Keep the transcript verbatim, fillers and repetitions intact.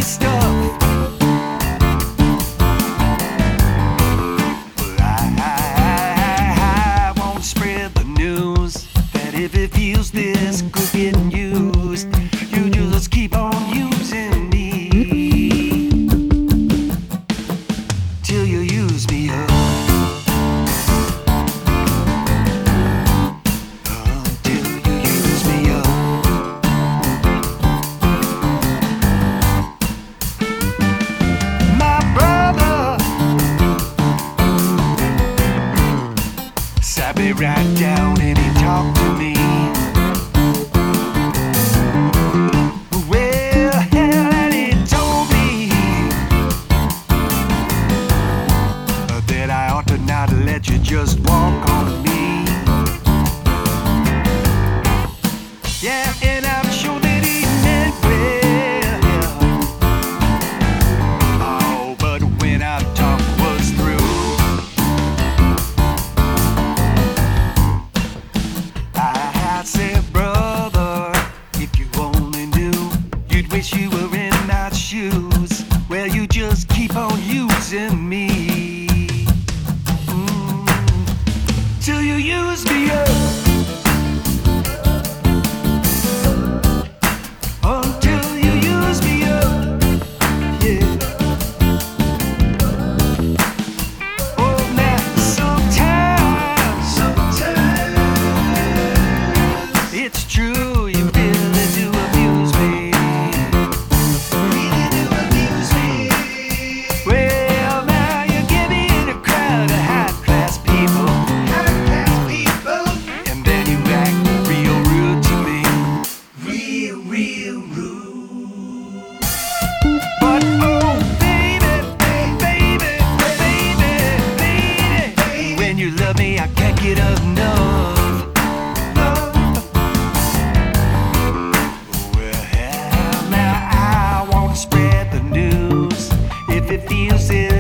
stuff. But I, I, I won't spread the news that if it feels this good getting used, you just keep on using me till you use me up. Sat me right down and he talked to me. Well, hell, and he told me that I ought to not let you just walk on me. Yeah, and I'm sure that he meant well. Oh, but when our talk was through, I said, brother, if you only knew, you'd wish you were in my shoes. Well, you just keep on using me mm, till you use me up. Until you use me up, yeah. Oh, now sometimes, sometimes it's true, you really do abuse me. Really do abuse me. Well, now you get me in a crowd of high-class people. High-class people. And then you act real rude to me. Real, real rude. But oh, baby, baby, baby, baby, baby, when you love me, I can't get enough. Well, now I won't spread the news if it feels it.